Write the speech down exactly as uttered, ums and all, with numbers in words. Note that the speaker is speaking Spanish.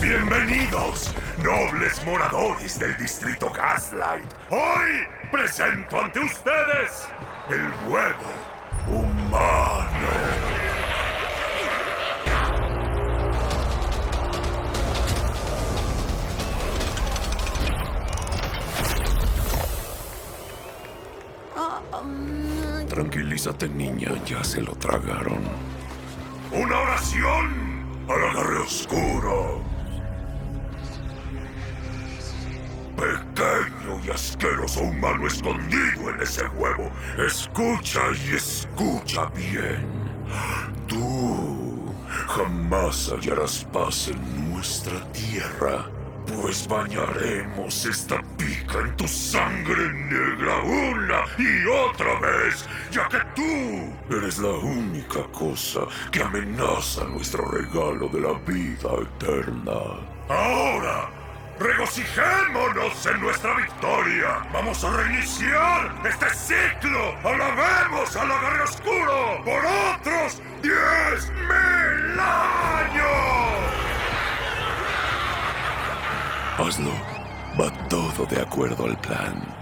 Bienvenidos, nobles moradores del distrito Gaslight. Hoy presento ante ustedes el huevo humano. Tranquilízate, niña, ya se lo tragaron. Una oración al agarre oscuro. Pequeño y asqueroso humano escondido en ese huevo. Escucha y escucha bien. Tú jamás hallarás paz en nuestra tierra, pues bañaremos esta pica en tu sangre negra una y otra vez, ya que tú eres la única cosa que amenaza nuestro regalo de la vida eterna. Ahora, regocijémonos en nuestra victoria. Vamos a reiniciar este ciclo. Alabemos al agarre oscuro por otros diez mil años. Hazlo. Va todo de acuerdo al plan.